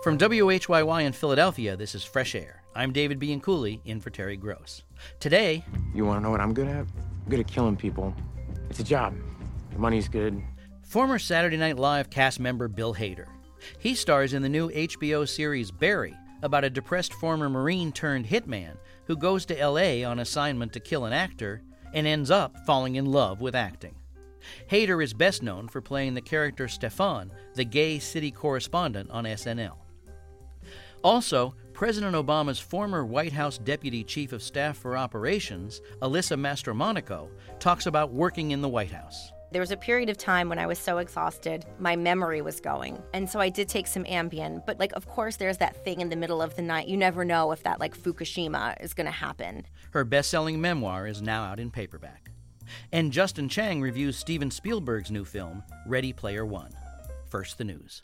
From WHYY in Philadelphia, this is Fresh Air. I'm David Bianculli, in for Terry Gross. Today... You want to know what I'm good at? I'm good at killing people. It's a job. The money's good. Former Saturday Night Live cast member Bill Hader. He stars in the new HBO series Barry, about a depressed former Marine turned hitman who goes to L.A. on assignment to kill an actor and ends up falling in love with acting. Hader is best known for playing the character Stefan, the gay city correspondent on SNL. Also, President Obama's former White House Deputy Chief of Staff for Operations, Alyssa Mastromonaco, talks about working in the White House. There was a period of time when I was so exhausted, my memory was going. And so I did take some Ambien. But, of course, there's that thing in the middle of the night. You never know if that, Fukushima is going to happen. Her best-selling memoir is now out in paperback. And Justin Chang reviews Steven Spielberg's new film, Ready Player One. First, the news.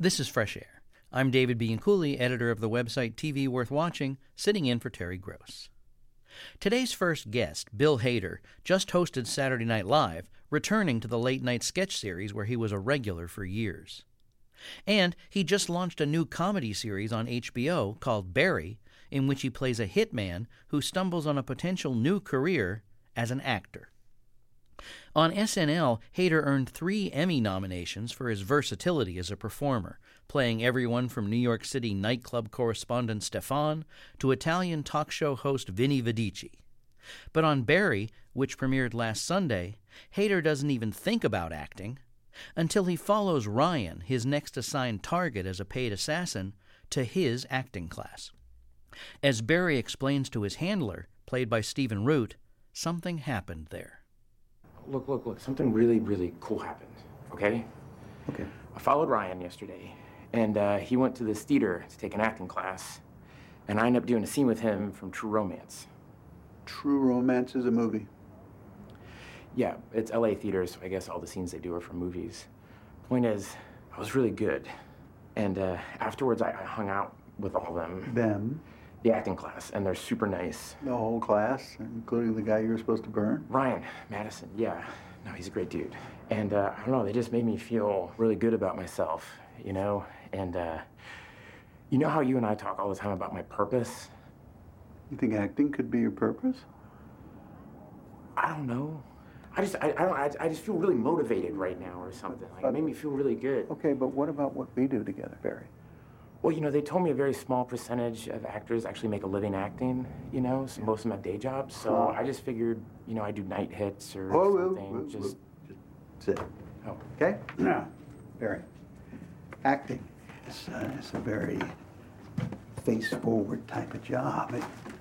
This is Fresh Air. I'm David Bianculli, editor of the website TV Worth Watching, sitting in for Terry Gross. Today's first guest, Bill Hader, just hosted Saturday Night Live, returning to the late-night sketch series where he was a regular for years. And he just launched a new comedy series on HBO called Barry, in which he plays a hitman who stumbles on a potential new career as an actor. On SNL, Hader earned 3 Emmy nominations for his versatility as a performer, playing everyone from New York City nightclub correspondent Stefan to Italian talk show host Vinny Vidici. But on Barry, which premiered last Sunday, Hader doesn't even think about acting until he follows Ryan, his next assigned target as a paid assassin, to his acting class. As Barry explains to his handler, played by Stephen Root, something happened there. Look. Something really, really cool happened, okay? Okay. I followed Ryan yesterday, and he went to this theater to take an acting class, and I ended up doing a scene with him from True Romance. True Romance is a movie. Yeah, it's LA theater, so I guess all the scenes they do are from movies. Point is, I was really good. And afterwards, I hung out with all of them. Them? The acting class, and they're super nice. The whole class, including the guy you were supposed to burn? Ryan Madison, yeah. No, he's a great dude. And I don't know, they just made me feel really good about myself, you know? And you know how you and I talk all the time about my purpose? You think acting could be your purpose? I don't know. I just feel really motivated right now or something. Like, it made me feel really good. Okay, but what about what we do together, Barry? Well, you know, they told me a very small percentage of actors actually make a living acting, you know, so most of them have day jobs. So I just figured, you know, I do night hits or something. Just sit. Oh. Okay? Now, Barry, acting is a very face-forward type of job.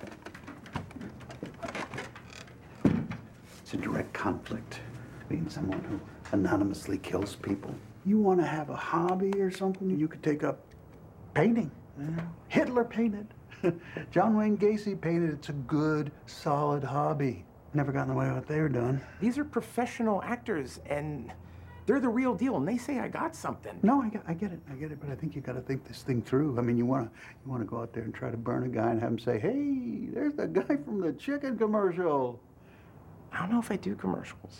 It's a direct conflict being someone who anonymously kills people. You want to have a hobby or something, you could take up painting. Hitler painted. John Wayne Gacy painted. It's a good, solid hobby. Never got in the way of what they were doing. These are professional actors, and they're the real deal, and they say I got something. No, I get it, but I think you got to think this thing through. I mean, you want to go out there and try to burn a guy and have him say, "Hey, there's the guy from the chicken commercial." I don't know if I do commercials.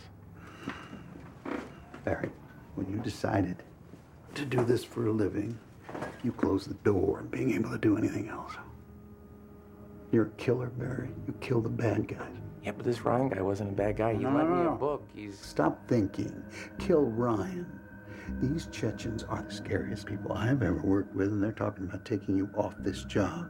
Barry, when you decided to do this for a living, you closed the door on being able to do anything else. You're a killer, Barry. You kill the bad guys. Yeah, but this Ryan guy wasn't a bad guy. He lent me a book. Stop thinking. Kill Ryan. These Chechens are the scariest people I've ever worked with, and they're talking about taking you off this job.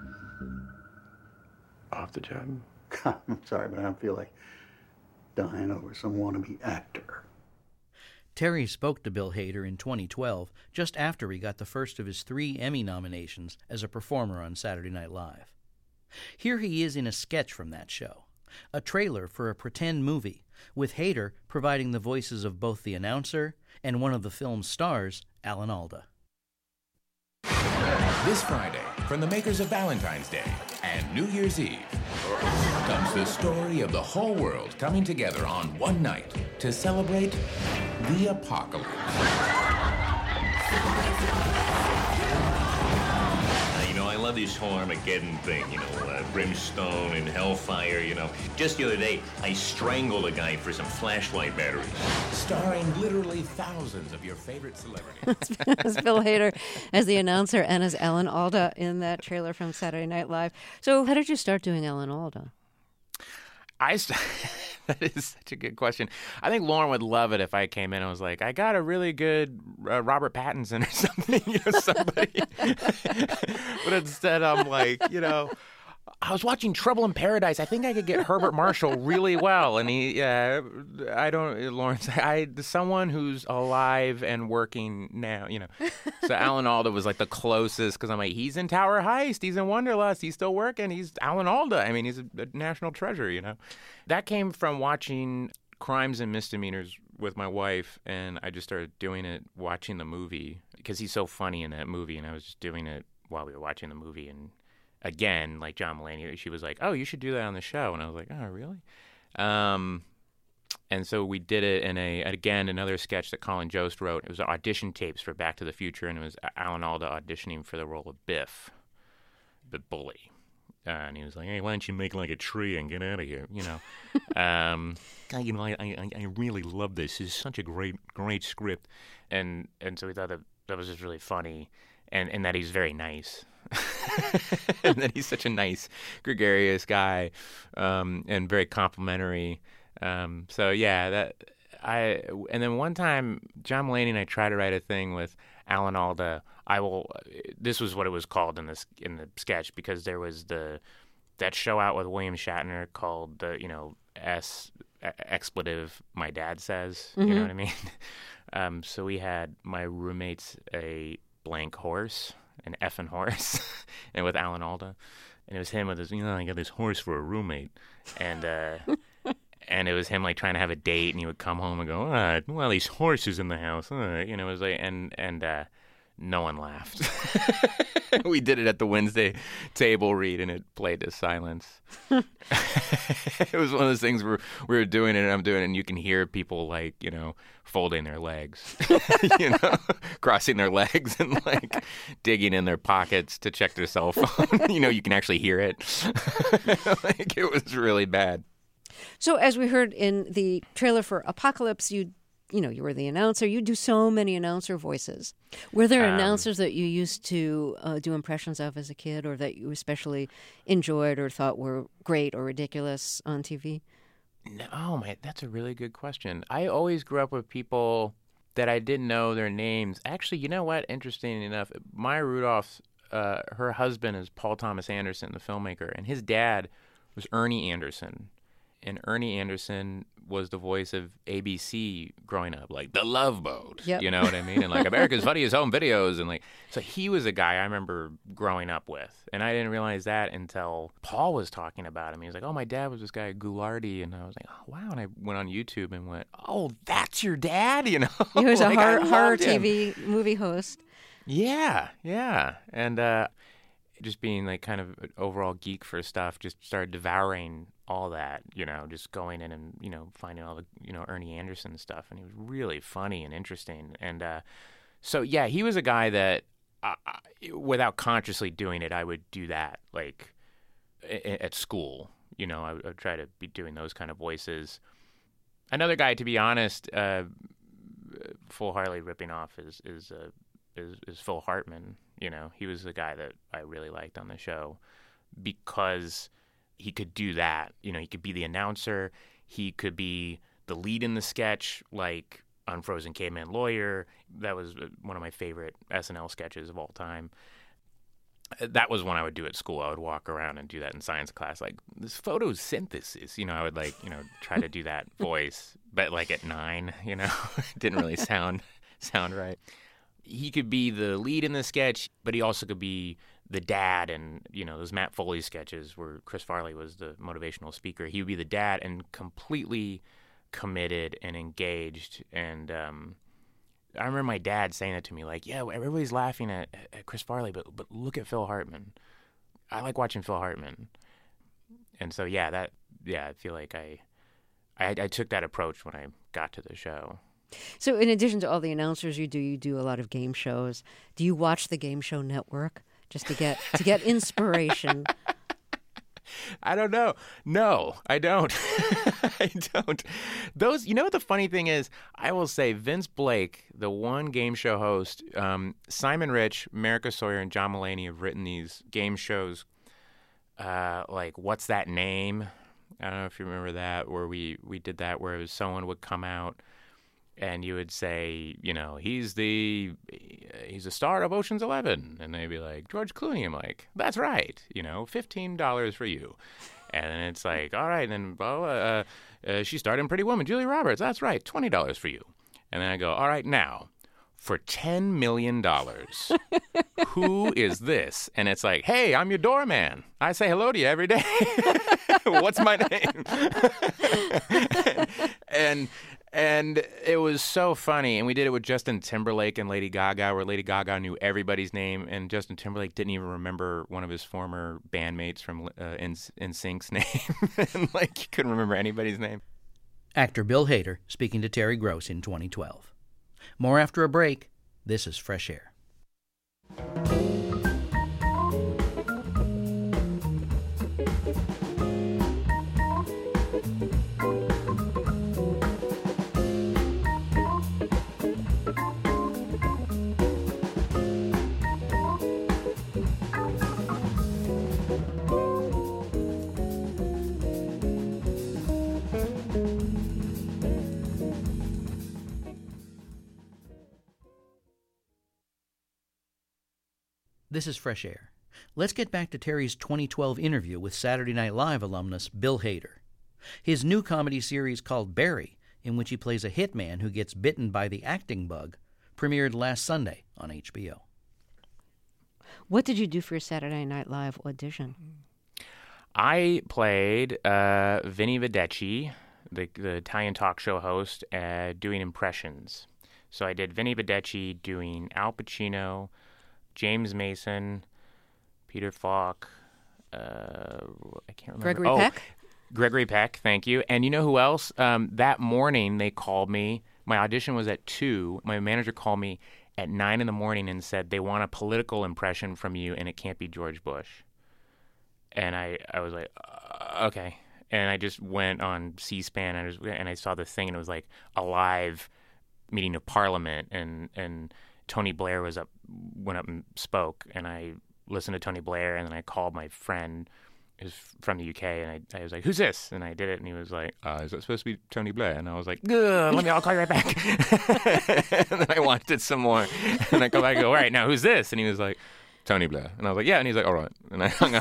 Off the job? I'm sorry, but I don't feel like dying over some wannabe actor. Terry spoke to Bill Hader in 2012, just after he got the first of his 3 Emmy nominations as a performer on Saturday Night Live. Here he is in a sketch from that show, a trailer for a pretend movie, with Hader providing the voices of both the announcer and one of the film's stars, Alan Alda. This Friday, from the makers of Valentine's Day and New Year's Eve, comes the story of the whole world coming together on one night to celebrate the apocalypse. You know, I love this whole Armageddon thing, you know, brimstone and hellfire, you know. Just the other day, I strangled a guy for some flashlight batteries. Starring literally thousands of your favorite celebrities. As Bill Hader as the announcer and as Alan Alda in that trailer from Saturday Night Live. So how did you start doing Alan Alda? That is such a good question. I think Lauren would love it if I came in and was like, I got a really good Robert Pattinson or something, you know, somebody. But instead I'm like, you know, I was watching Trouble in Paradise. I think I could get Herbert Marshall really well. And someone who's alive and working now, you know. So Alan Alda was like the closest, because I'm like, he's in Tower Heist. He's in Wanderlust. He's still working. He's Alan Alda. I mean, he's a national treasure, you know. That came from watching Crimes and Misdemeanors with my wife, and I just started doing it watching the movie because he's so funny in that movie, and I was just doing it while we were watching the movie. And again, like John Mulaney, she was like, "Oh, you should do that on the show," and I was like, "Oh, really?" And so we did it in another sketch that Colin Jost wrote. It was audition tapes for Back to the Future, and it was Alan Alda auditioning for the role of Biff, the bully. And he was like, "Hey, why don't you make like a tree and get out of here?" I really love this. It's such a great script, and so we thought that was just really funny, and that he's very nice, and that he's such a nice, gregarious guy, and very complimentary. So yeah, and then one time John Mulaney and I tried to write a thing with Alan Alda. This was what it was called in the sketch, because there was that show out with William Shatner called expletive my dad says. Mm-hmm. You know what I mean? So we had my roommates a blank horse, an effing horse, and with Alan Alda, and it was him with his I got this horse for a roommate, and and it was him like trying to have a date, and he would come home and go, well, these horses in the house, it was like, and no one laughed. We did it at the Wednesday table read, and it played to silence. It was one of those things where we were doing it, and I'm doing it, and you can hear people like, folding their legs, crossing their legs and like digging in their pockets to check their cell phone. You can actually hear it. Like, it was really bad. So as we heard in the trailer for Apocalypse, you were the announcer. You do so many announcer voices. Were there announcers that you used to do impressions of as a kid, or that you especially enjoyed or thought were great or ridiculous on TV? No, man, that's a really good question. I always grew up with people that I didn't know their names. Actually, you know what? Interesting enough, Maya Rudolph's, her husband is Paul Thomas Anderson, the filmmaker, and his dad was Ernie Anderson. And Ernie Anderson was the voice of ABC growing up, like The Love Boat. Yep. You know what I mean? And like America's Funniest Home Videos, and like, so he was a guy I remember growing up with, and I didn't realize that until Paul was talking about him. He was like, "Oh, my dad was this guy Goulardi," and I was like, "Oh, wow!" And I went on YouTube and went, "Oh, that's your dad?" He was a horror TV movie host. Yeah, and just being like kind of an overall geek for stuff, just started devouring all that, just going in and, finding all the, Ernie Anderson stuff. And he was really funny and interesting. And so, yeah, he was a guy that without consciously doing it, I would do that, like at school. I would try to be doing those kind of voices. Another guy, to be honest, full Harley ripping off is Phil Hartman. He was the guy that I really liked on the show because he could do that. He could be the announcer. He could be the lead in the sketch, like Unfrozen Caveman Lawyer. That was one of my favorite SNL sketches of all time. That was one I would do at school. I would walk around and do that in science class, like this photosynthesis. I would like, try to do that voice, but like at 9, it didn't really sound right. He could be the lead in the sketch, but he also could be the dad. And, those Matt Foley sketches where Chris Farley was the motivational speaker. He would be the dad and completely committed and engaged. And I remember my dad saying that to me, like, "Yeah, everybody's laughing at Chris Farley, but look at Phil Hartman. I like watching Phil Hartman." And so, I feel like I took that approach when I got to the show. So in addition to all the announcers you do a lot of game shows. Do you watch the Game Show Network just to get inspiration? I don't know. No, I don't. I don't. Those, what the funny thing is, I will say Vince Blake, the one game show host, Simon Rich, America Sawyer, and John Mulaney have written these game shows like What's That Name? I don't know if you remember that, where we did that, where it was someone would come out and you would say, he's the star of Ocean's 11. And they'd be like, George Clooney. I'm like, that's right. $15 for you. And then it's like, all right. And then, she starred in Pretty Woman, Julia Roberts. That's right. $20 for you. And then I go, all right, now, for $10 million, who is this? And it's like, hey, I'm your doorman. I say hello to you every day. What's my name? And it was so funny. And we did it with Justin Timberlake and Lady Gaga, where Lady Gaga knew everybody's name, and Justin Timberlake didn't even remember one of his former bandmates from NSYNC's name. And, like, he couldn't remember anybody's name. Actor Bill Hader speaking to Terry Gross in 2012. More after a break. This is Fresh Air. This is Fresh Air. Let's get back to Terry's 2012 interview with Saturday Night Live alumnus Bill Hader. His new comedy series called Barry, in which he plays a hitman who gets bitten by the acting bug, premiered last Sunday on HBO. What did you do for your Saturday Night Live audition? I played Vinny Vedecci, the Italian talk show host, doing impressions. So I did Vinny Vedecci doing Al Pacino, James Mason, Peter Falk, I can't remember. Gregory Peck? Gregory Peck, thank you. And you know who else? That morning they called me. My audition was at 2. My manager called me at 9 in the morning and said, they want a political impression from you and it can't be George Bush. And I was like, okay. And I just went on C-SPAN and I saw the thing and it was like a live meeting of Parliament and Tony Blair went up and spoke, and I listened to Tony Blair, and then I called my friend who's from the UK, and I was like, who's this? And I did it, and he was like, is that supposed to be Tony Blair? And I was like, I'll call you right back. And then I watched it some more, and I go back and go, all right, now who's this? And he was like, Tony Blair. And I was like, yeah. And he's like, all right. And I hung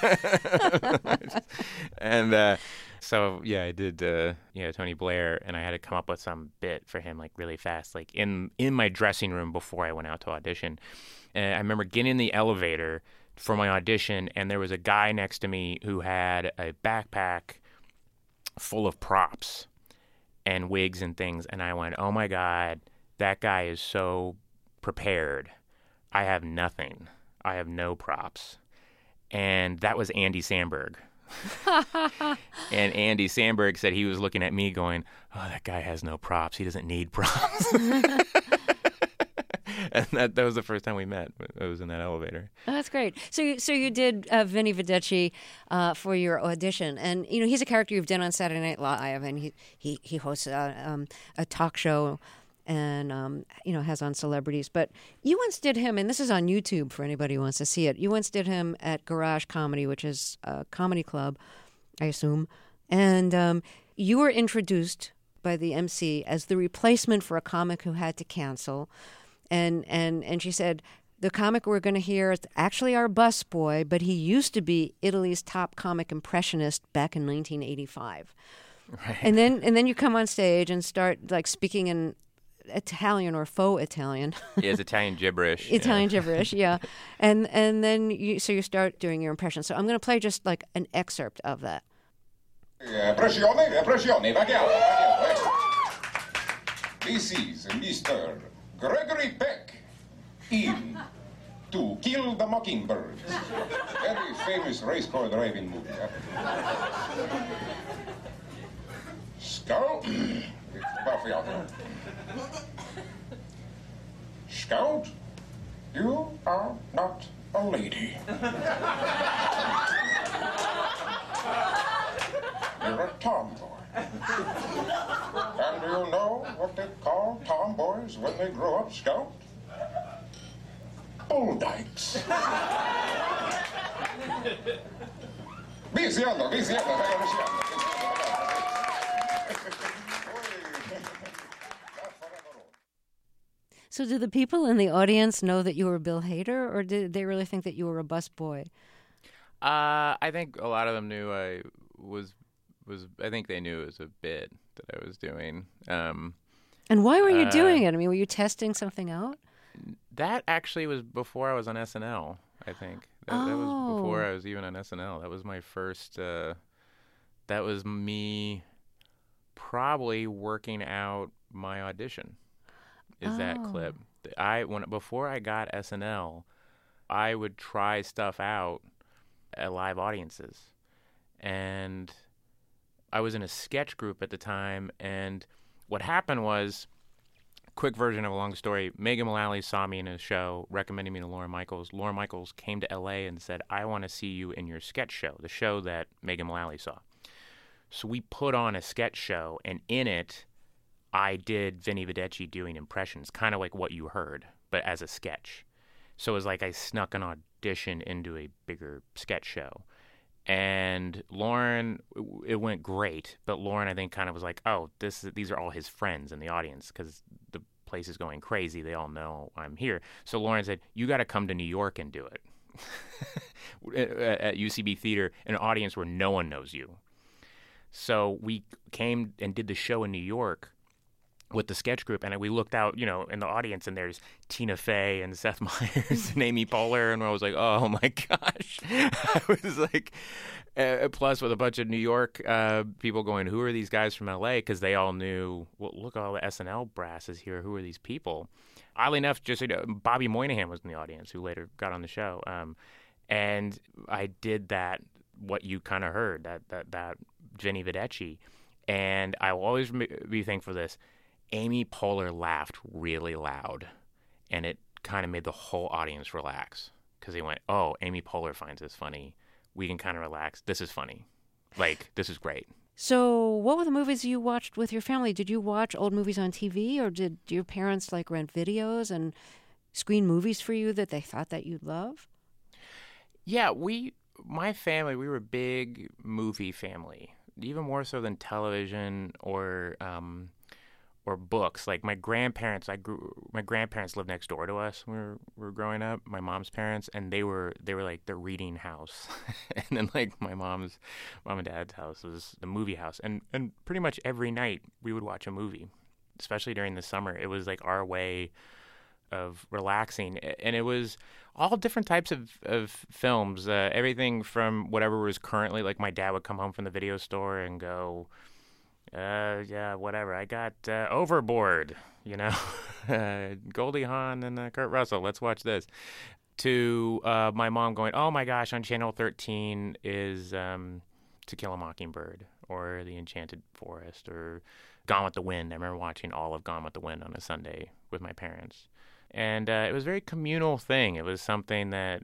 up. And so, yeah, I did, Tony Blair, and I had to come up with some bit for him, like, really fast, like, in my dressing room before I went out to audition. And I remember getting in the elevator for my audition, and there was a guy next to me who had a backpack full of props and wigs and things, and I went, oh, my God, that guy is so prepared. I have nothing. I have no props. And that was Andy Samberg. And Andy Samberg said he was looking at me going, oh, that guy has no props. He doesn't need props. And that was the first time we met. I was in that elevator. Oh, that's great. So you did Vinny Vedecci for your audition. And, he's a character you've done on Saturday Night Live. And he hosts a talk show and, has on celebrities. But you once did him, and this is on YouTube for anybody who wants to see it. You once did him at Garage Comedy, which is a comedy club, I assume. And you were introduced by the MC as the replacement for a comic who had to cancel. And she said, the comic we're going to hear is actually our busboy, but he used to be Italy's top comic impressionist back in 1985. Right. And then you come on stage and start like speaking in Italian or faux Italian. Yeah, it's Italian gibberish. Italian gibberish, yeah. And then you start doing your impression. So I'm going to play just like an excerpt of that. Pressione, vaghiamo. This is Mr. Gregory Peck in To Kill the Mockingbird. Very famous race car driving movie. Scout. Scout, you are not a lady. You're a tomboy. And do you know what they call tomboys when they grow up, Scout? Bull dykes. Visiando. So did the people in the audience know that you were Bill Hader, or did they really think that you were a busboy? I think a lot of them knew I was. I think they knew it was a bit that I was doing. And why were you doing it? I mean, were you testing something out? That actually was before I was on SNL, I think. That was before I was even on SNL. That was my first, that was me probably working out my audition, is that clip. Before I got SNL, I would try stuff out at live audiences. And I was in a sketch group at the time, and what happened was, quick version of a long story, Megan Mullally saw me in a show, recommending me to Lorne Michaels. Lorne Michaels came to L.A. and said, I want to see you in your sketch show, the show that Megan Mullally saw. So we put on a sketch show, and in it, I did Vinny Vedecci doing impressions, kind of like what you heard, but as a sketch. So it was like I snuck an audition into a bigger sketch show. And Lorne, it went great, but Lorne, I think, kind of was like, oh, these are all his friends in the audience because the place is going crazy. They all know I'm here. So Lorne said, you got to come to New York and do it at UCB Theater, an audience where no one knows you. So we came and did the show in New York with the sketch group, and we looked out, in the audience, and there's Tina Fey and Seth Meyers and Amy Poehler, and I was like, oh my gosh. I was like, plus with a bunch of New York people going, who are these guys from LA? Because they all knew, well, look, all the SNL brass is here. Who are these people? Oddly enough, just Bobby Moynihan was in the audience, who later got on the show. And I did that, what you kind of heard, that Vinny Vedecci. And I will always be thankful for this. Amy Poehler laughed really loud, and it kind of made the whole audience relax because they went, oh, Amy Poehler finds this funny. We can kind of relax. This is funny. Like, this is great. So what were the movies you watched with your family? Did you watch old movies on TV, or did your parents, rent videos and screen movies for you that they thought that you'd love? Yeah, my family, we were a big movie family, even more so than television or books. Like my grandparents lived next door to us when we were growing up, my mom's parents, and they were like the reading house. And then like my mom and dad's house was the movie house. And pretty much every night we would watch a movie, especially during the summer. It was like our way of relaxing. And it was all different types of films, everything from whatever was currently, like my dad would come home from the video store and go, yeah, whatever. I got Overboard, Goldie Hawn and Kurt Russell. Let's watch this. To my mom going, oh my gosh, on Channel 13 is To Kill a Mockingbird or The Enchanted Forest or Gone with the Wind. I remember watching all of Gone with the Wind on a Sunday with my parents. And it was a very communal thing. It was something that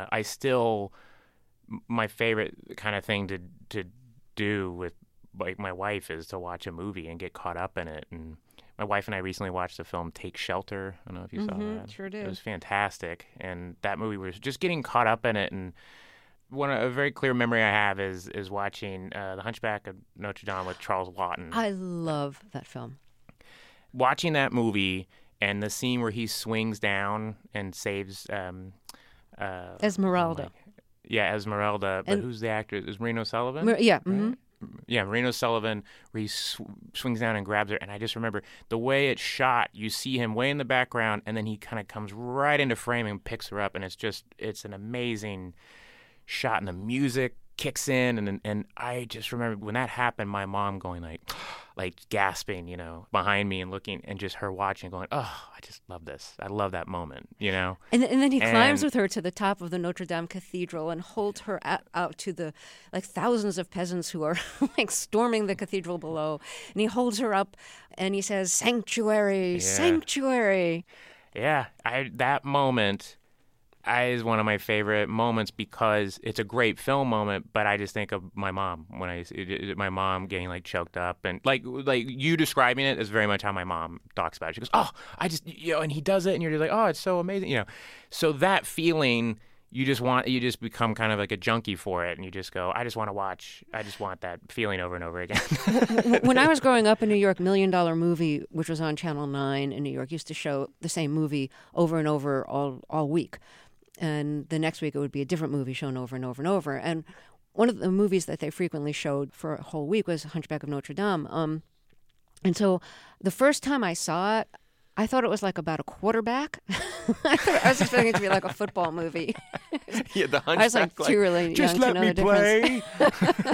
my favorite kind of thing to do with like my wife is to watch a movie and get caught up in it. And my wife and I recently watched the film Take Shelter. I don't know if you saw that. Sure did. It was fantastic. And that movie was just getting caught up in it. And a very clear memory I have is watching The Hunchback of Notre Dame with Charles Laughton. I love that film. Watching that movie and the scene where he swings down and saves Esmeralda. Esmeralda. But who's the actor? Is Marino Sullivan? Yeah. Right? Mm-hmm. Yeah, Marino Sullivan, where he swings down and grabs her. And I just remember the way it's shot, you see him way in the background, and then he kind of comes right into frame and picks her up. And it's an amazing shot, and the music kicks in. And I just remember when that happened, my mom going like gasping, behind me and looking, and just her watching, going, oh, I just love this. I love that moment, And then he climbs with her to the top of the Notre Dame Cathedral and holds her out to the thousands of peasants who are storming the cathedral below. And he holds her up and he says, "Sanctuary, sanctuary." Yeah, that moment is one of my favorite moments because it's a great film moment, but I just think of my mom my mom getting choked up, and like you describing it is very much how my mom talks about it. She goes, "Oh, I just and he does it," and you're just like, "Oh, it's so amazing," So that feeling, you just become kind of like a junkie for it, and you just go, I just want that feeling over and over again. When I was growing up in New York, $1 Million Movie, which was on Channel 9 in New York, used to show the same movie over and over all week. And the next week it would be a different movie shown over and over and over. And one of the movies that they frequently showed for a whole week was Hunchback of Notre Dame. And so the first time I saw it, I thought it was about a quarterback. I was expecting it to be like a football movie. Yeah, the Hunchback. I was too really young to know the difference. Just let me play.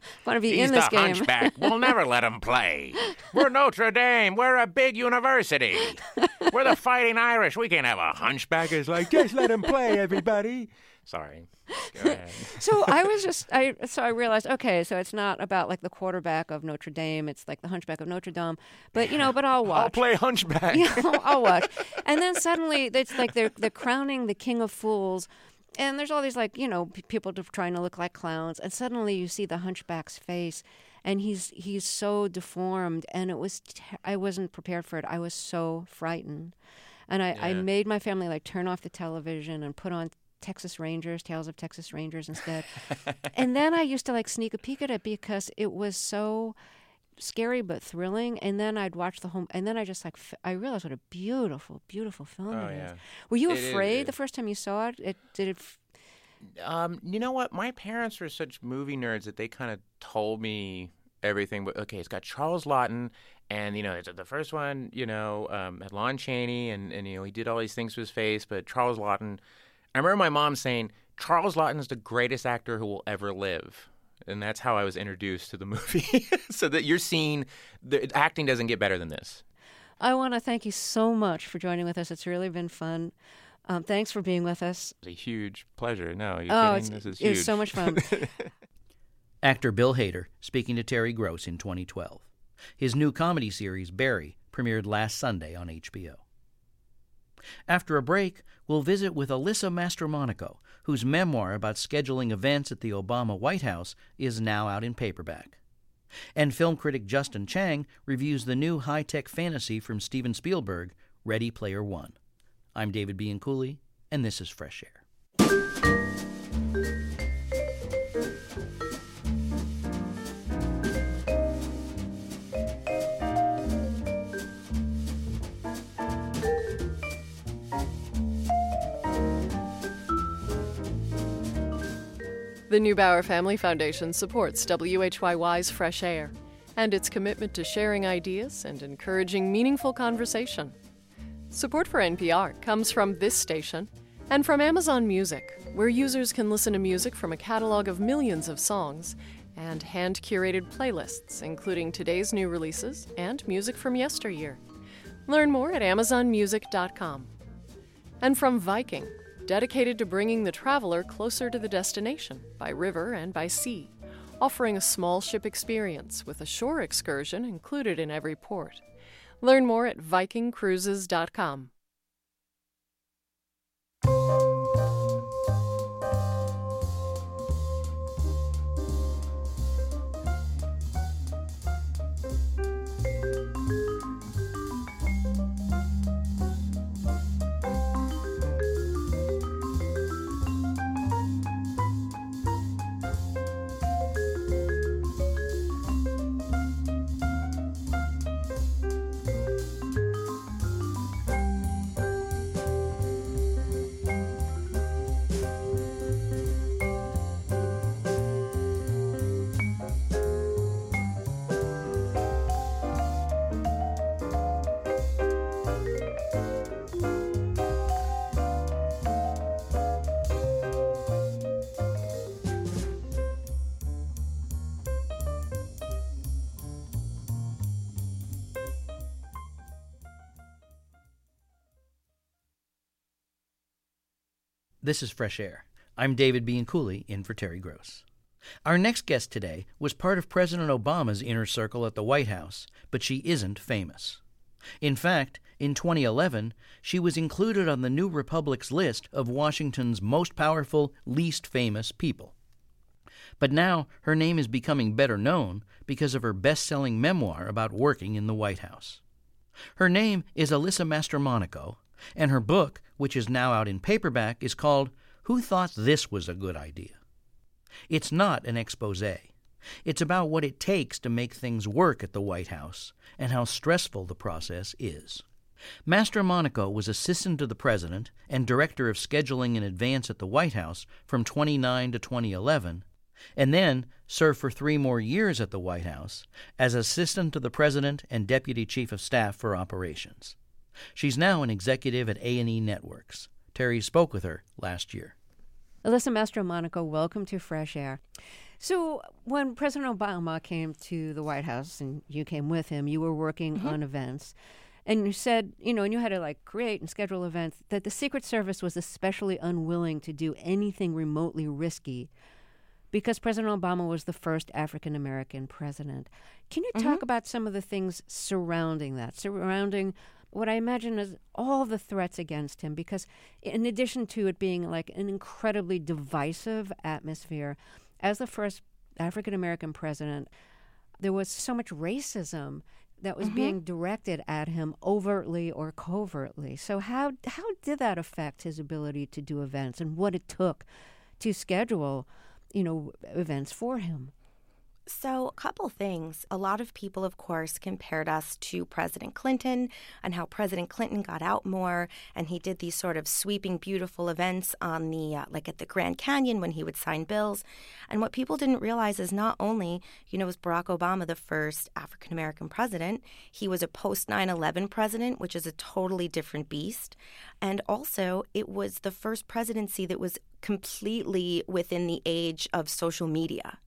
Want to be He's in this the game. hunchback. We'll never let him play. We're Notre Dame. We're a big university. We're the Fighting Irish. We can't have a hunchback. It's like, just let him play, everybody. Sorry. Go ahead. So I realized, okay, so it's not about like the quarterback of Notre Dame. It's like the hunchback of Notre Dame. But but I'll watch. I'll play hunchback. I'll watch. And then suddenly it's like they're crowning the king of fools. And there's all these people trying to look like clowns. And suddenly you see the hunchback's face, and he's so deformed. And I wasn't prepared for it. I was so frightened. And I made my family turn off the television and put on Texas Rangers, Tales of Texas Rangers instead. And then I used to sneak a peek at it because it was so scary but thrilling. And then I'd watch and then I just I realized what a beautiful, beautiful film it is. Were you afraid the first time you saw it? You know what? My parents were such movie nerds that they kind of told me everything. But okay, it's got Charles Laughton, and it's the first one. Had Lon Chaney, and he did all these things to his face. But Charles Laughton, I remember my mom saying, Charles Laughton is the greatest actor who will ever live. And that's how I was introduced to the movie. So that you're seeing the acting doesn't get better than this. I want to thank you so much for joining with us. It's really been fun. Thanks for being with us. It's a huge pleasure. No, you're kidding? This is huge. It was so much fun. Actor Bill Hader speaking to Terry Gross in 2012. His new comedy series, Barry, premiered last Sunday on HBO. After a break, we'll visit with Alyssa Mastromonaco, whose memoir about scheduling events at the Obama White House is now out in paperback. And film critic Justin Chang reviews the new high-tech fantasy from Steven Spielberg, Ready Player One. I'm David Bianculli, and this is Fresh Air. The Neubauer Family Foundation supports WHYY's Fresh Air and its commitment to sharing ideas and encouraging meaningful conversation. Support for NPR comes from this station and from Amazon Music, where users can listen to music from a catalog of millions of songs and hand-curated playlists, including today's new releases and music from yesteryear. Learn more at amazonmusic.com. And from Viking, dedicated to bringing the traveler closer to the destination by river and by sea, offering a small ship experience with a shore excursion included in every port. Learn more at vikingcruises.com. This is Fresh Air. I'm David Bianculli, in for Terry Gross. Our next guest today was part of President Obama's inner circle at the White House, but she isn't famous. In fact, in 2011, she was included on the New Republic's list of Washington's most powerful, least famous people. But now her name is becoming better known because of her best-selling memoir about working in the White House. Her name is Alyssa Mastromonaco, and her book, which is now out in paperback, is called Who Thought This Was a Good Idea? It's not an exposé. It's about what it takes to make things work at the White House and how stressful the process is. Mastromonaco was assistant to the president and director of scheduling in advance at the White House from 2009 to 2011, and then served for 3 more years at the White House as assistant to the president and deputy chief of staff for operations. She's now an executive at A&E Networks. Terry spoke with her last year. Alyssa Mastromonaco, welcome to Fresh Air. So when President Obama came to the White House and you came with him, you were working on events. And you said, and you had to create and schedule events, that the Secret Service was especially unwilling to do anything remotely risky because President Obama was the first African-American president. Can you talk about some of the things surrounding that, surrounding what I imagine is all the threats against him? Because in addition to it being an incredibly divisive atmosphere, as the first African-American president, there was so much racism that was being directed at him overtly or covertly. So how did that affect his ability to do events and what it took to schedule events for him? So, a couple things. A lot of people, of course, compared us to President Clinton and how President Clinton got out more, and he did these sort of sweeping, beautiful events on the, at the Grand Canyon when he would sign bills. And what people didn't realize is not only, was Barack Obama the first African-American president, he was a post 9/11 president, which is a totally different beast. And also, it was the first presidency that was completely within the age of social media.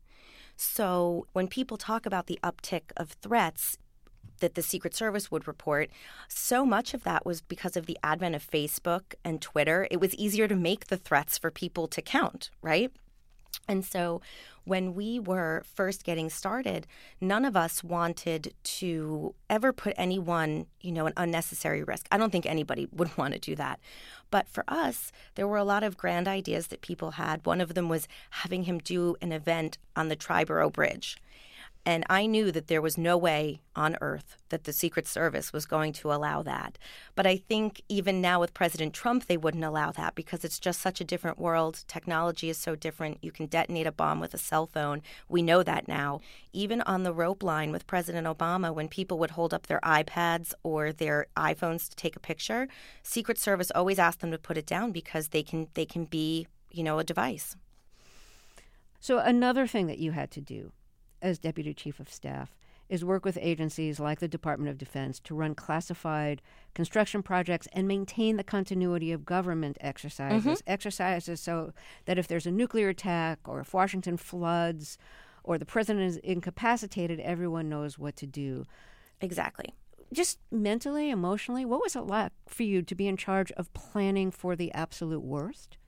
So when people talk about the uptick of threats that the Secret Service would report, so much of that was because of the advent of Facebook and Twitter. It was easier to make the threats for people to count, right? And so when we were first getting started, none of us wanted to ever put anyone, an unnecessary risk. I don't think anybody would want to do that. But for us, there were a lot of grand ideas that people had. One of them was having him do an event on the Triborough Bridge. And I knew that there was no way on earth that the Secret Service was going to allow that. But I think even now with President Trump, they wouldn't allow that because it's just such a different world. Technology is so different. You can detonate a bomb with a cell phone. We know that now. Even on the rope line with President Obama, when people would hold up their iPads or their iPhones to take a picture, Secret Service always asked them to put it down because they can be, a device. So another thing that you had to do as Deputy Chief of Staff is work with agencies like the Department of Defense to run classified construction projects and maintain the continuity of government exercises so that if there's a nuclear attack or if Washington floods or the president is incapacitated, everyone knows what to do. Exactly. Just mentally, emotionally, what was it like for you to be in charge of planning for the absolute worst?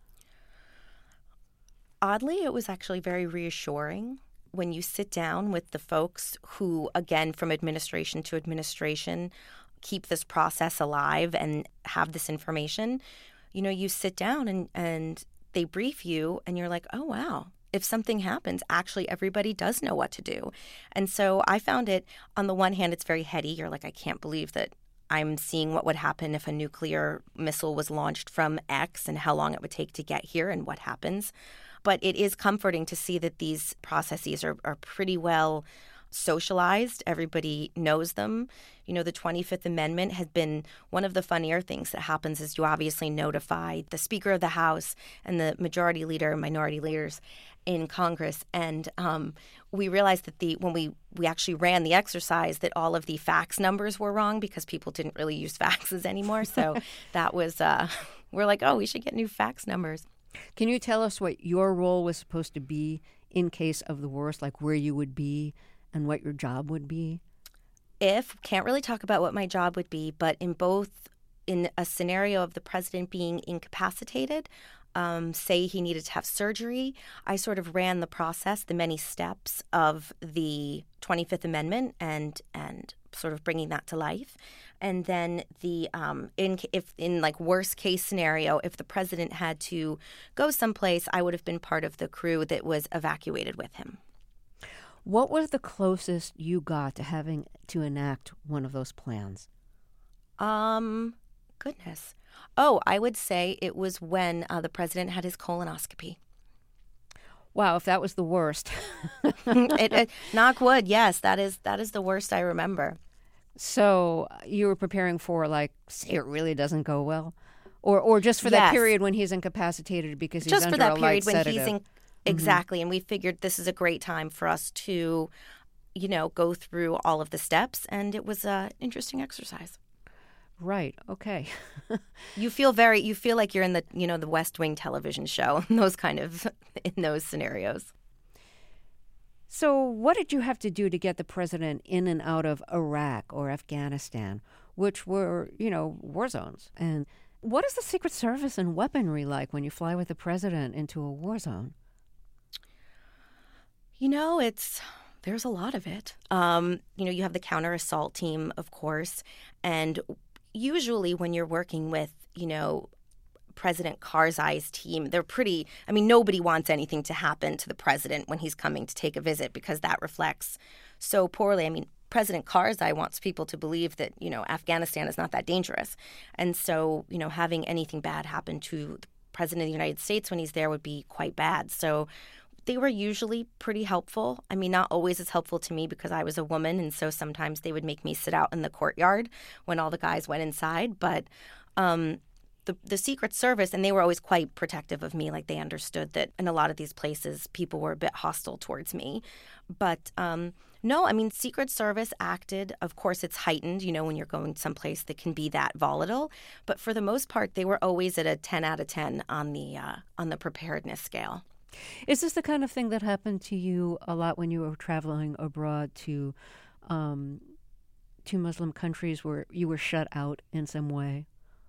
Oddly, it was actually very reassuring. When you sit down with the folks who, again, from administration to administration, keep this process alive and have this information, you sit down and they brief you and you're like, oh, wow, if something happens, actually everybody does know what to do. And so I found it, on the one hand, it's very heady. You're like, I can't believe that I'm seeing what would happen if a nuclear missile was launched from X and how long it would take to get here and what happens. But it is comforting to see that these processes are pretty well socialized. Everybody knows them. The 25th Amendment has been one of the funnier things that happens is you obviously notify the Speaker of the House and the majority leader and minority leaders in Congress. And we realized that when we actually ran the exercise that all of the fax numbers were wrong because people didn't really use faxes anymore. So that was, we're like, oh, we should get new fax numbers. Can you tell us what your role was supposed to be in case of the worst, like where you would be and what your job would be? Can't really talk about what my job would be, but in a scenario of the president being incapacitated, say he needed to have surgery, I sort of ran the process, the many steps of the 25th Amendment and sort of bringing that to life. And then in worst case scenario, if the president had to go someplace, I would have been part of the crew that was evacuated with him. What was the closest you got to having to enact one of those plans? Goodness. Oh, I would say it was when the president had his colonoscopy. Wow, if that was the worst. Knock wood, yes, that is the worst I remember. So you were preparing for, say it really doesn't go well? Or just for that period when he's incapacitated because he's under a light sedative? Exactly, and we figured this is a great time for us to, go through all of the steps, and it was an interesting exercise. Right. Okay. You feel like you're in the, the West Wing television show, in those scenarios. So what did you have to do to get the president in and out of Iraq or Afghanistan, which were, war zones? And what is the Secret Service and weaponry like when you fly with the president into a war zone? There's a lot of it. You have the counter assault team, of course, and usually when you're working with, President Karzai's team, they're pretty, nobody wants anything to happen to the president when he's coming to take a visit because that reflects so poorly. President Karzai wants people to believe that, Afghanistan is not that dangerous. And so, having anything bad happen to the president of the United States when he's there would be quite bad. So they were usually pretty helpful. Not always as helpful to me because I was a woman, and so sometimes they would make me sit out in the courtyard when all the guys went inside. But the Secret Service, and they were always quite protective of me. Like, they understood that in a lot of these places, people were a bit hostile towards me. But no, Secret Service acted, of course, it's heightened, when you're going someplace that can be that volatile. But for the most part, they were always at a 10 out of 10 on the preparedness scale. Is this the kind of thing that happened to you a lot when you were traveling abroad to Muslim countries where you were shut out in some way?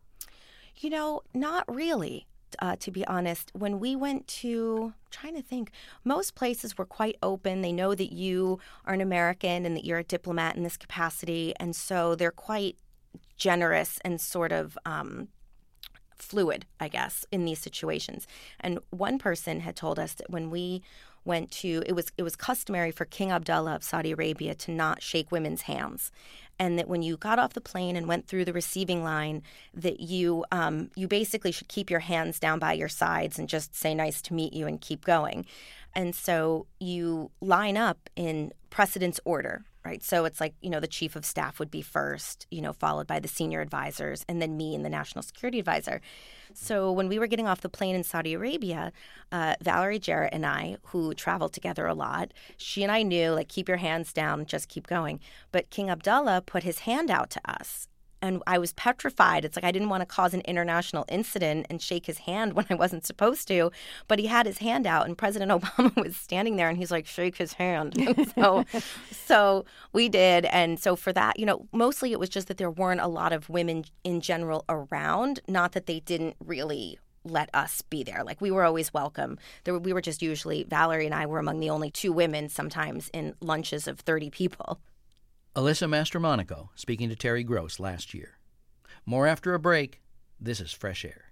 Not really, to be honest. When we went to, I'm trying to think, most places were quite open. They know that you are an American and that you're a diplomat in this capacity. And so they're quite generous and sort of fluid, I guess, in these situations. And one person had told us that when we went to, it was customary for King Abdullah of Saudi Arabia to not shake women's hands. And that when you got off the plane and went through the receiving line, that you basically should keep your hands down by your sides and just say nice to meet you and keep going. And so you line up in precedence order, right? So it's like, the chief of staff would be first, followed by the senior advisors, and then me and the national security advisor. So when we were getting off the plane in Saudi Arabia, Valerie Jarrett and I, who traveled together a lot, she and I knew, like, keep your hands down, just keep going. But King Abdullah put his hand out to us. And I was petrified. It's like I didn't want to cause an international incident and shake his hand when I wasn't supposed to. But he had his hand out, and President Obama was standing there, and he's like, shake his hand. So we did. And so for that, mostly it was just that there weren't a lot of women in general around, not that they didn't really let us be there. Like, we were always welcome. We were just usually, Valerie and I were among the only two women sometimes in lunches of 30 people. Alyssa Mastromonaco speaking to Terry Gross last year. More after a break. This is Fresh Air.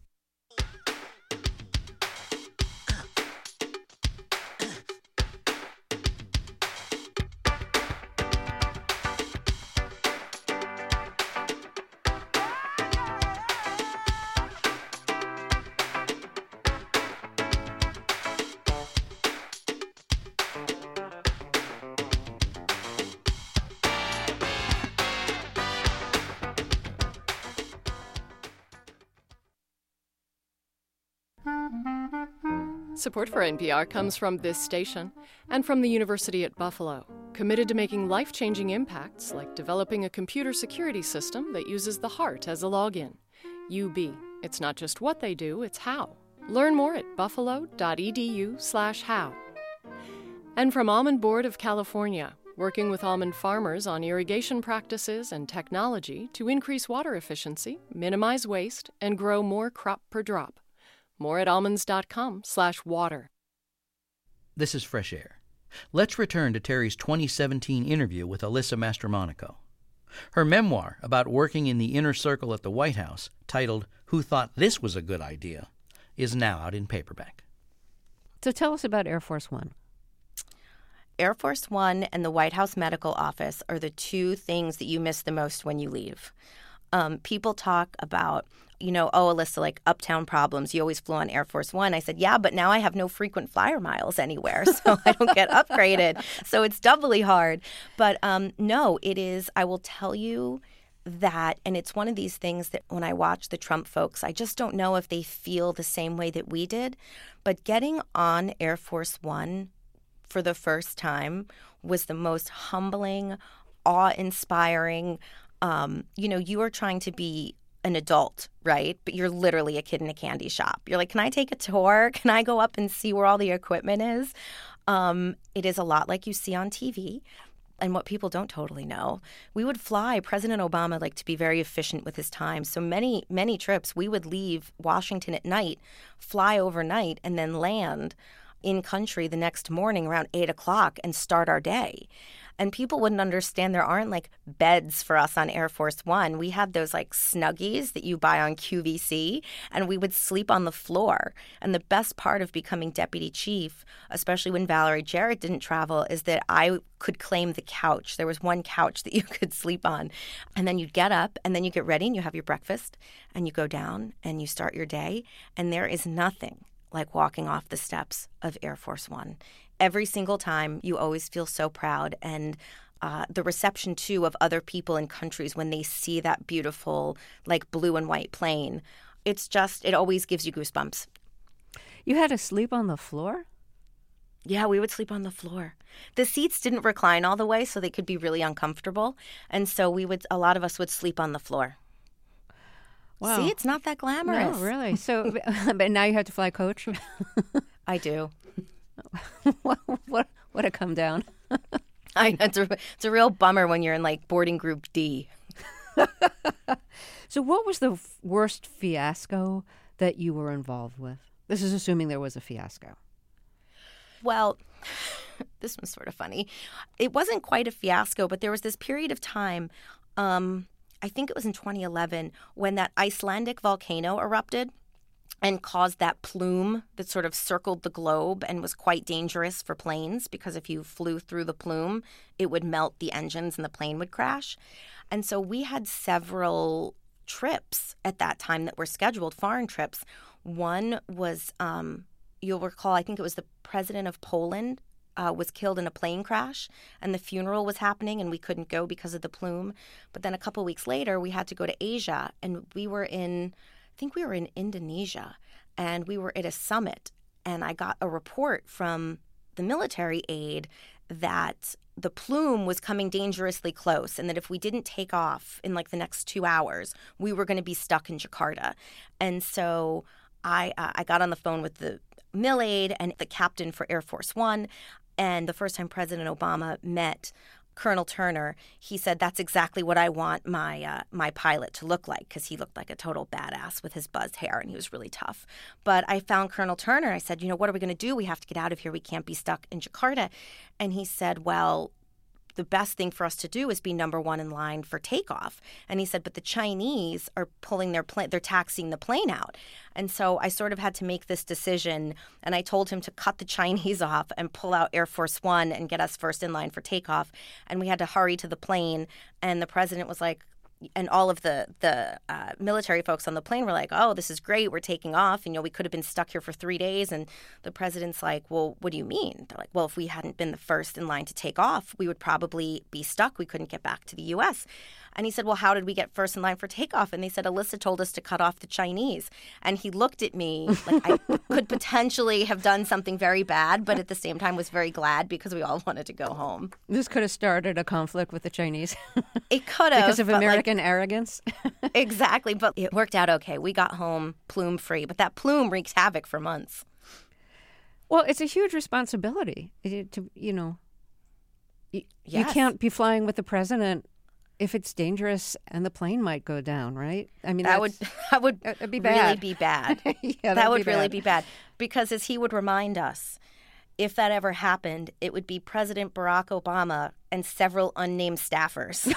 Support for NPR comes from this station and from the University at Buffalo, committed to making life-changing impacts like developing a computer security system that uses the heart as a login. UB. It's not just what they do, it's how. Learn more at buffalo.edu/how. And from Almond Board of California, working with almond farmers on irrigation practices and technology to increase water efficiency, minimize waste, and grow more crop per drop. More at almonds.com/water. This is Fresh Air. Let's return to Terry's 2017 interview with Alyssa Mastromonaco. Her memoir about working in the inner circle at the White House, titled Who Thought This Was a Good Idea, is now out in paperback. So tell us about Air Force One. Air Force One and the White House Medical Office are the two things that you miss the most when you leave. People talk about, Alyssa, like uptown problems. You always flew on Air Force One. I said, yeah, but now I have no frequent flyer miles anywhere, so I don't get upgraded. So it's doubly hard. But no, it is, I will tell you that, and it's one of these things that when I watch the Trump folks, I just don't know if they feel the same way that we did. But getting on Air Force One for the first time was the most humbling, awe-inspiring, You are trying to be an adult, right? But you're literally a kid in a candy shop. You're like, can I take a tour? Can I go up and see where all the equipment is? It is a lot like you see on TV. And what people don't totally know, we would fly. President Obama liked to be very efficient with his time. So many trips, we would leave Washington at night, fly overnight, and then land in country the next morning around 8 o'clock and start our day. And people wouldn't understand there aren't like beds for us on Air Force One. We had those like Snuggies that you buy on QVC, and we would sleep on the floor. And the best part of becoming deputy chief, especially when Valerie Jarrett didn't travel, is that I could claim the couch. There was one couch that you could sleep on. And then you'd get up, and then you get ready, and you have your breakfast, and you go down, and you start your day. And there is nothing like walking off the steps of Air Force One. Every single time, you always feel so proud. And the reception, too, of other people in countries when they see that beautiful, like, blue and white plane, it always gives you goosebumps. You had to sleep on the floor? Yeah, we would sleep on the floor. The seats didn't recline all the way, so they could be really uncomfortable. And so a lot of us would sleep on the floor. Wow. See, it's not that glamorous. No, really. So, but now you have to fly coach? I do. What a come down. It's a real bummer when you're in like boarding group D. So what was the worst fiasco that you were involved with? This is assuming there was a fiasco. Well, this one's sort of funny. It wasn't quite a fiasco, but there was this period of time, I think it was in 2011, when that Icelandic volcano erupted and caused that plume that sort of circled the globe and was quite dangerous for planes because if you flew through the plume, it would melt the engines and the plane would crash. And so we had several trips at that time that were scheduled, foreign trips. One was, you'll recall, I think it was the president of Poland was killed in a plane crash, and the funeral was happening, and we couldn't go because of the plume. But then a couple weeks later, we had to go to Asia, and we were in Indonesia, and we were at a summit, and I got a report from the military aide that the plume was coming dangerously close and that if we didn't take off in like the next 2 hours, we were going to be stuck in Jakarta. And so I got on the phone with the mil aide and the captain for Air Force One, and the first time President Obama met Colonel Turner, he said, that's exactly what I want my pilot to look like, because he looked like a total badass with his buzzed hair, and he was really tough. But I found Colonel Turner. I said, what are we going to do? We have to get out of here. We can't be stuck in Jakarta. And he said, well, the best thing for us to do is be number one in line for takeoff. And he said, but the Chinese are pulling their plane, they're taxiing the plane out. And so I sort of had to make this decision, and I told him to cut the Chinese off and pull out Air Force One and get us first in line for takeoff. And we had to hurry to the plane, and the president was like, and all of the military folks on the plane were like, oh, this is great, we're taking off. And, we could have been stuck here for 3 days. And the president's like, well, what do you mean? They're like, well, if we hadn't been the first in line to take off, we would probably be stuck. We couldn't get back to the U.S. And he said, well, how did we get first in line for takeoff? And they said, Alyssa told us to cut off the Chinese. And he looked at me like I could potentially have done something very bad, but at the same time was very glad because we all wanted to go home. This could have started a conflict with the Chinese. It could have. Because of American arrogance. Exactly. But it worked out okay. We got home plume free. But that plume wreaks havoc for months. Well, it's a huge responsibility to, you can't be flying with the president if it's dangerous and the plane might go down, right? I mean, that would be really be bad. Yeah, that would really be bad. Because as he would remind us, if that ever happened, it would be President Barack Obama and several unnamed staffers.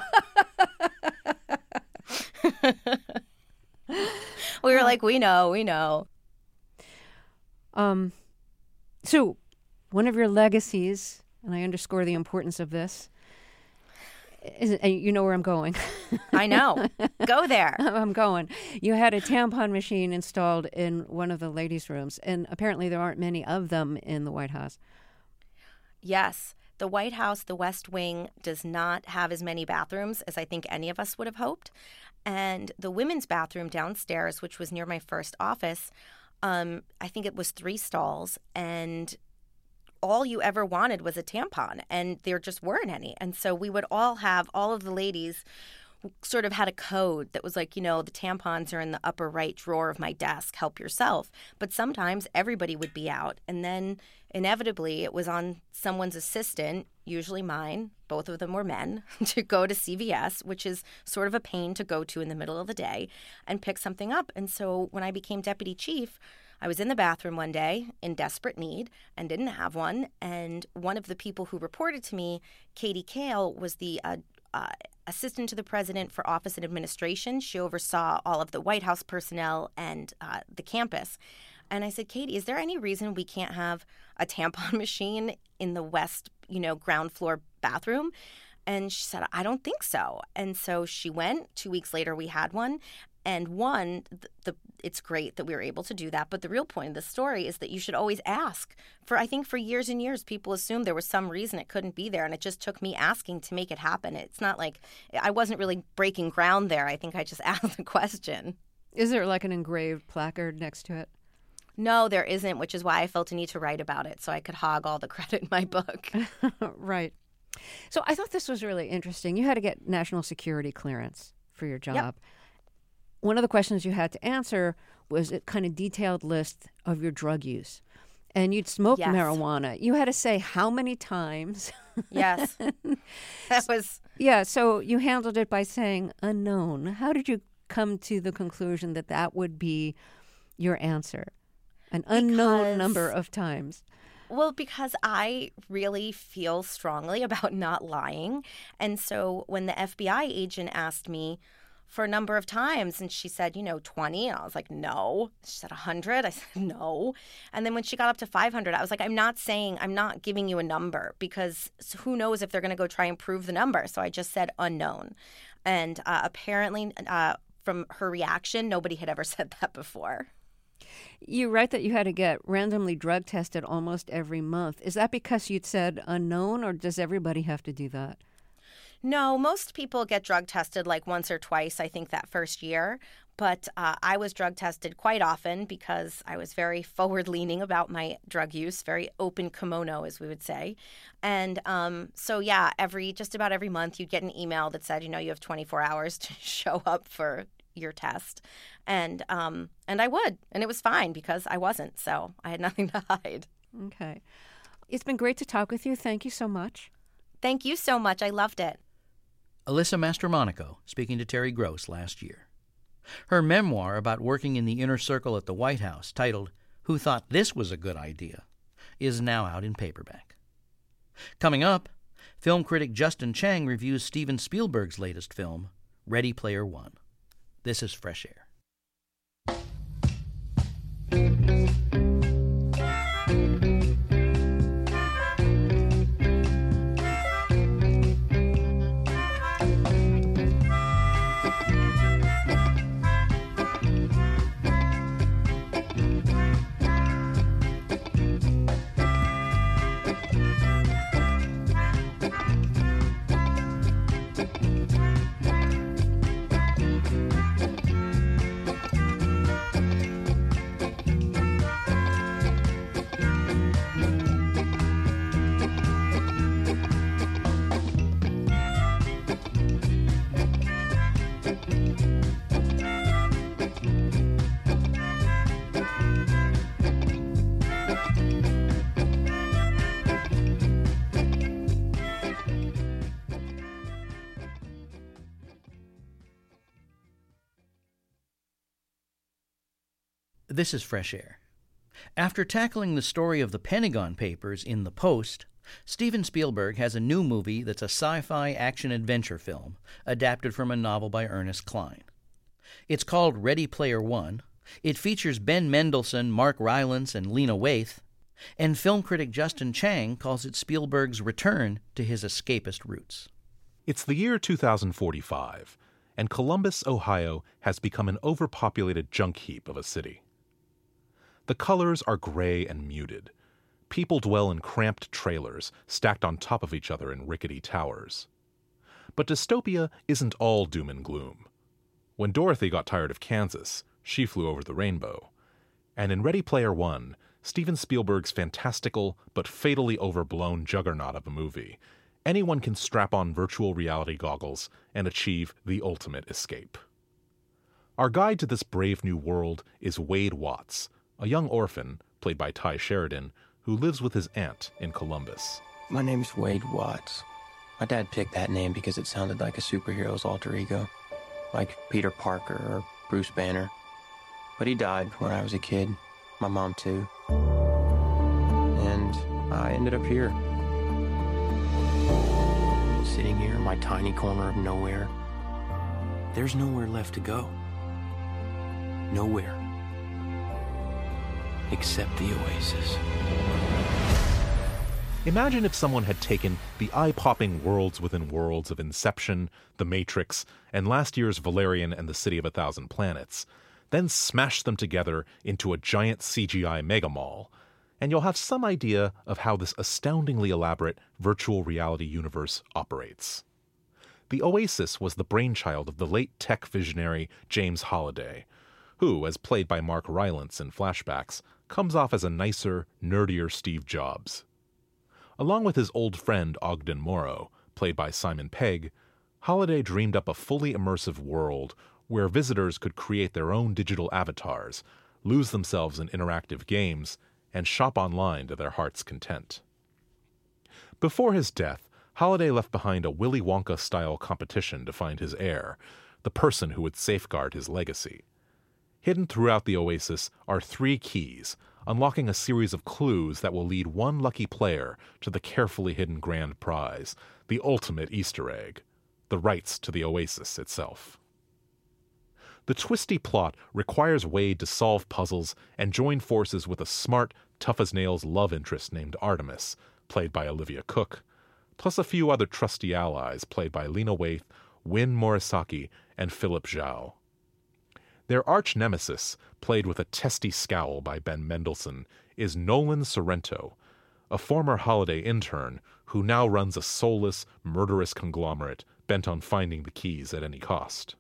We were like, we know. So one of your legacies, and I underscore the importance of this, and you know where I'm going. I know. Go there. I'm going. You had a tampon machine installed in one of the ladies' rooms, and apparently there aren't many of them in the White House. Yes. The White House, the West Wing, does not have as many bathrooms as I think any of us would have hoped. And the women's bathroom downstairs, which was near my first office, I think it was 3 stalls, and all you ever wanted was a tampon, and there just weren't any. And so we would all of the ladies sort of had a code that was like, the tampons are in the upper right drawer of my desk, help yourself. But sometimes everybody would be out. And then inevitably it was on someone's assistant, usually mine, both of them were men, to go to CVS, which is sort of a pain to go to in the middle of the day, and pick something up. And so when I became deputy chief, I was in the bathroom one day in desperate need and didn't have one. And one of the people who reported to me, Katie Kale, was the assistant to the president for office and administration. She oversaw all of the White House personnel and the campus. And I said, Katie, is there any reason we can't have a tampon machine in the west, ground floor bathroom? And she said, I don't think so. And so she went. 2 weeks later, we had one. And it's great that we were able to do that. But the real point of the story is that you should always ask. I think for years and years, people assumed there was some reason it couldn't be there. And it just took me asking to make it happen. It's not like I wasn't really breaking ground there. I think I just asked the question. Is there like an engraved placard next to it? No, there isn't, which is why I felt a need to write about it so I could hog all the credit in my book. Right. So I thought this was really interesting. You had to get national security clearance for your job. Yep. One of the questions you had to answer was a kind of detailed list of your drug use. And you'd smoked marijuana. You had to say how many times. Yes. That was... Yeah, so you handled it by saying unknown. How did you come to the conclusion that that would be your answer? An unknown number of times. Well, because I really feel strongly about not lying. And so when the FBI agent asked me for a number of times, and she said, 20, and I was like, no. She said 100. I said, no. And then when she got up to 500, I was like, I'm not giving you a number, because who knows if they're going to go try and prove the number. So I just said unknown. And apparently from her reaction, nobody had ever said that before. You write that you had to get randomly drug tested almost every month. Is that because you'd said unknown, or does everybody have to do that? No, most people get drug tested like once or twice, I think, that first year. But I was drug tested quite often because I was very forward-leaning about my drug use, very open kimono, as we would say. And just about every month you'd get an email that said, you have 24 hours to show up for your test. And I would. And it was fine because I wasn't. So I had nothing to hide. Okay. It's been great to talk with you. Thank you so much. Thank you so much. I loved it. Alyssa Mastromonaco speaking to Terry Gross last year. Her memoir about working in the inner circle at the White House, titled Who Thought This Was a Good Idea?, is now out in paperback. Coming up, film critic Justin Chang reviews Steven Spielberg's latest film, Ready Player One. This is Fresh Air. This is Fresh Air. After tackling the story of the Pentagon Papers in The Post, Steven Spielberg has a new movie that's a sci-fi action-adventure film adapted from a novel by Ernest Cline. It's called Ready Player One. It features Ben Mendelsohn, Mark Rylance, and Lena Waithe, and film critic Justin Chang calls it Spielberg's return to his escapist roots. It's the year 2045, and Columbus, Ohio has become an overpopulated junk heap of a city. The colors are gray and muted. People dwell in cramped trailers, stacked on top of each other in rickety towers. But dystopia isn't all doom and gloom. When Dorothy got tired of Kansas, she flew over the rainbow. And in Ready Player One, Steven Spielberg's fantastical but fatally overblown juggernaut of a movie, anyone can strap on virtual reality goggles and achieve the ultimate escape. Our guide to this brave new world is Wade Watts, a young orphan, played by Ty Sheridan, who lives with his aunt in Columbus. My name's Wade Watts. My dad picked that name because it sounded like a superhero's alter ego, like Peter Parker or Bruce Banner. But he died when I was a kid, my mom too. And I ended up here. Sitting here in my tiny corner of nowhere. There's nowhere left to go. Nowhere. Except the Oasis. Imagine if someone had taken the eye-popping worlds within worlds of Inception, The Matrix, and last year's Valerian and the City of a Thousand Planets, then smashed them together into a giant CGI megamall, and you'll have some idea of how this astoundingly elaborate virtual reality universe operates. The Oasis was the brainchild of the late tech visionary James Halliday, who, as played by Mark Rylance in flashbacks, comes off as a nicer, nerdier Steve Jobs. Along with his old friend Ogden Morrow, played by Simon Pegg, Halliday dreamed up a fully immersive world where visitors could create their own digital avatars, lose themselves in interactive games, and shop online to their heart's content. Before his death, Halliday left behind a Willy Wonka-style competition to find his heir, the person who would safeguard his legacy. Hidden throughout the Oasis are 3 keys, unlocking a series of clues that will lead one lucky player to the carefully hidden grand prize, the ultimate Easter egg, the rights to the Oasis itself. The twisty plot requires Wade to solve puzzles and join forces with a smart, tough-as-nails love interest named Artemis, played by Olivia Cooke, plus a few other trusty allies played by Lena Waithe, Win Morisaki, and Philip Zhao. Their arch-nemesis, played with a testy scowl by Ben Mendelsohn, is Nolan Sorrento, a former Halliday intern who now runs a soulless, murderous conglomerate bent on finding the keys at any cost.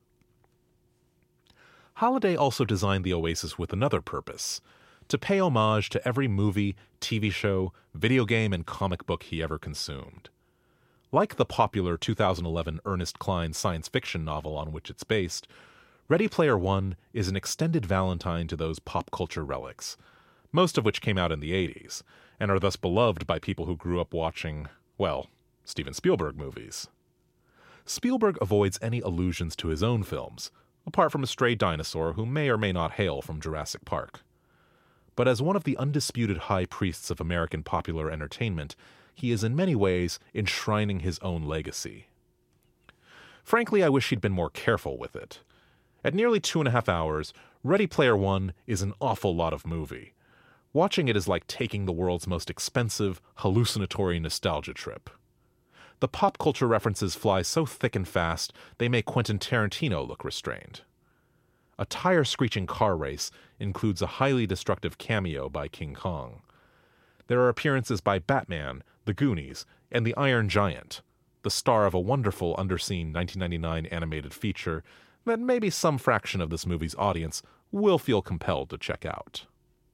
Halliday also designed the Oasis with another purpose: to pay homage to every movie, TV show, video game, and comic book he ever consumed. Like the popular 2011 Ernest Cline science fiction novel on which it's based, Ready Player One is an extended Valentine to those pop culture relics, most of which came out in the 80s, and are thus beloved by people who grew up watching, well, Steven Spielberg movies. Spielberg avoids any allusions to his own films, apart from a stray dinosaur who may or may not hail from Jurassic Park. But as one of the undisputed high priests of American popular entertainment, he is in many ways enshrining his own legacy. Frankly, I wish he'd been more careful with it. At nearly 2.5 hours, Ready Player One is an awful lot of movie. Watching it is like taking the world's most expensive, hallucinatory nostalgia trip. The pop culture references fly so thick and fast, they make Quentin Tarantino look restrained. A tire-screeching car race includes a highly destructive cameo by King Kong. There are appearances by Batman, The Goonies, and the Iron Giant, the star of a wonderful underseen 1999 animated feature that maybe some fraction of this movie's audience will feel compelled to check out.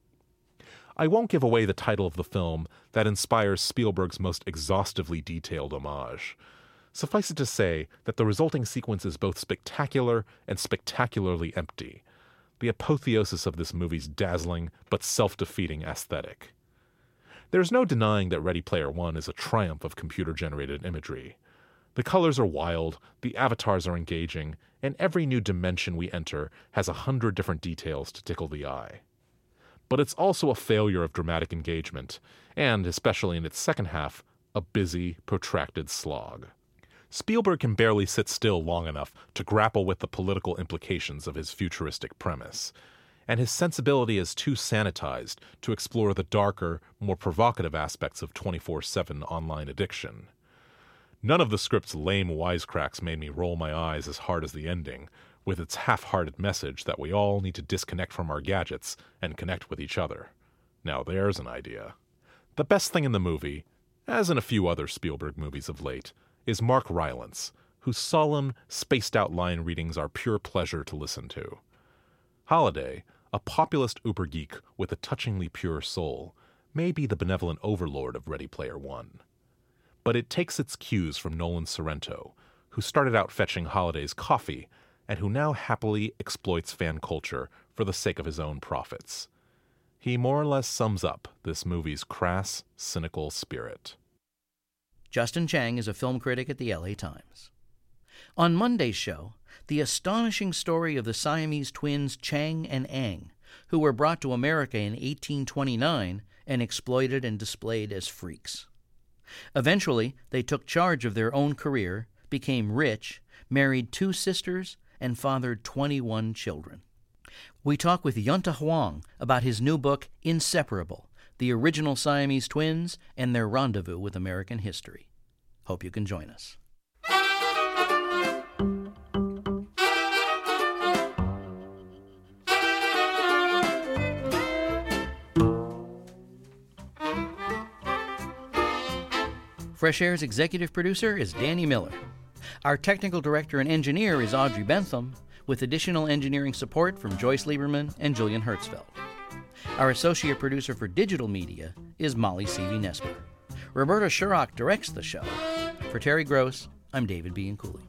I won't give away the title of the film that inspires Spielberg's most exhaustively detailed homage. Suffice it to say that the resulting sequence is both spectacular and spectacularly empty, the apotheosis of this movie's dazzling but self-defeating aesthetic. There's no denying that Ready Player One is a triumph of computer-generated imagery. The colors are wild, the avatars are engaging, and every new dimension we enter has 100 different details to tickle the eye. But it's also a failure of dramatic engagement, and, especially in its second half, a busy, protracted slog. Spielberg can barely sit still long enough to grapple with the political implications of his futuristic premise, and his sensibility is too sanitized to explore the darker, more provocative aspects of 24/7 online addiction. None of the script's lame wisecracks made me roll my eyes as hard as the ending, with its half-hearted message that we all need to disconnect from our gadgets and connect with each other. Now there's an idea. The best thing in the movie, as in a few other Spielberg movies of late, is Mark Rylance, whose solemn, spaced-out line readings are pure pleasure to listen to. Halliday, a populist uber-geek with a touchingly pure soul, may be the benevolent overlord of Ready Player One. but it takes its cues from Nolan Sorrento, who started out fetching Holliday's coffee and who now happily exploits fan culture for the sake of his own profits. He more or less sums up this movie's crass, cynical spirit. Justin Chang is a film critic at the LA Times. On Monday's show, the astonishing story of the Siamese twins Chang and Ang, who were brought to America in 1829 and exploited and displayed as freaks. Eventually, they took charge of their own career, became rich, married 2 sisters, and fathered 21 children. We talk with Yunta Huang about his new book, Inseparable, the original Siamese twins and their rendezvous with American history. Hope you can join us. Fresh Air's executive producer is Danny Miller. Our technical director and engineer is Audrey Bentham, with additional engineering support from Joyce Lieberman and Julian Hertzfeld. Our associate producer for digital media is Molly Seavey-Nesper. Roberta Shurrock directs the show. For Terry Gross, I'm David Bianculli.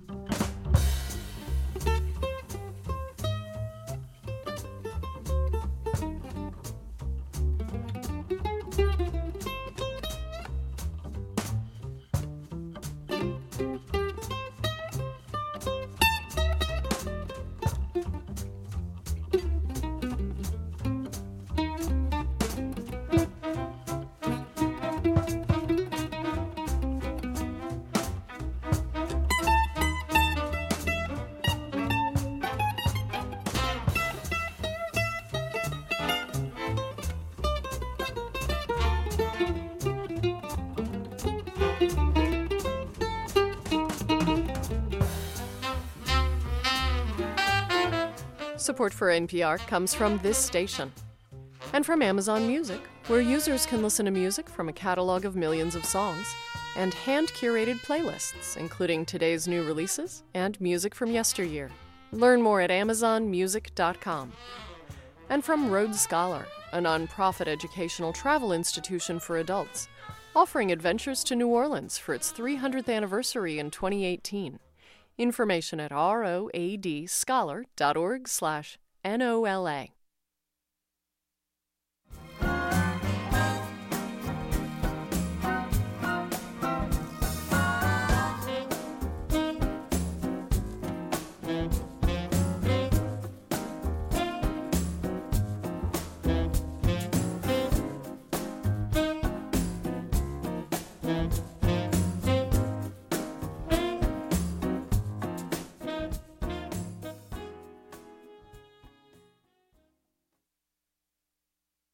Support for NPR comes from this station and from Amazon Music, where users can listen to music from a catalog of millions of songs and hand-curated playlists, including today's new releases and music from yesteryear. Learn more at amazonmusic.com. And from Rhodes Scholar, a nonprofit educational travel institution for adults, offering adventures to New Orleans for its 300th anniversary in 2018. Information at roadscholar.org/NOLA.